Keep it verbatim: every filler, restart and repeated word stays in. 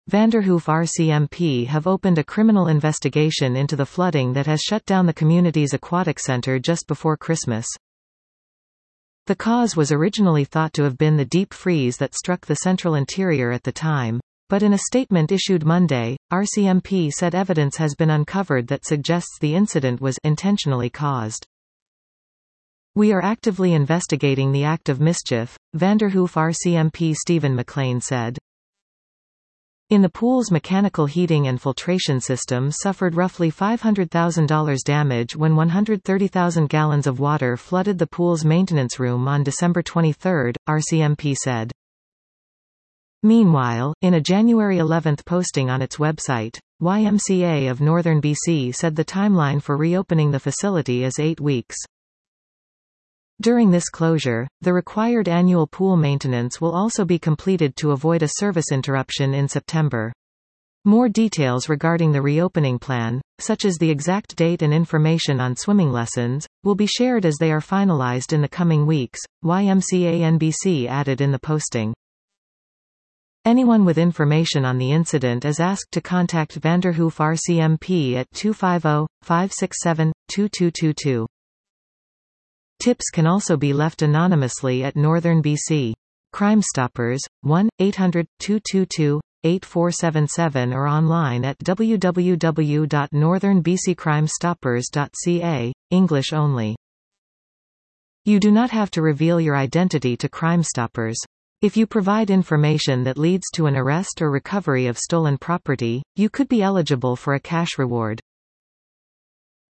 Vanderhoof R C M P have opened a criminal investigation into the flooding that has shut down the community's aquatic center just before Christmas. The cause was originally thought to have been the deep freeze that struck the central interior at the time, but in a statement issued Monday, R C M P said evidence has been uncovered that suggests the incident was intentionally caused. "We are actively investigating the act of mischief," Vanderhoof R C M P Stephen McLean said. In the pool's mechanical heating and filtration system suffered roughly five hundred thousand dollars damage when one hundred thirty thousand gallons of water flooded the pool's maintenance room on December twenty-third, R C M P said. Meanwhile, in a January eleventh posting on its website, Y M C A of Northern B C said the timeline for reopening the facility is eight weeks. During this closure, the required annual pool maintenance will also be completed to avoid a service interruption in September. More details regarding the reopening plan, such as the exact date and information on swimming lessons, will be shared as they are finalized in the coming weeks, Y M C A N B C added in the posting. Anyone with information on the incident is asked to contact Vanderhoof R C M P at two five zero, five six seven, two two two two. Tips can also be left anonymously at Northern B C Crime Stoppers, one eight hundred, two two two, eight four seven seven or online at w w w dot northern b c crime stoppers dot c a, English only. You do not have to reveal your identity to Crime Stoppers. If you provide information that leads to an arrest or recovery of stolen property, you could be eligible for a cash reward.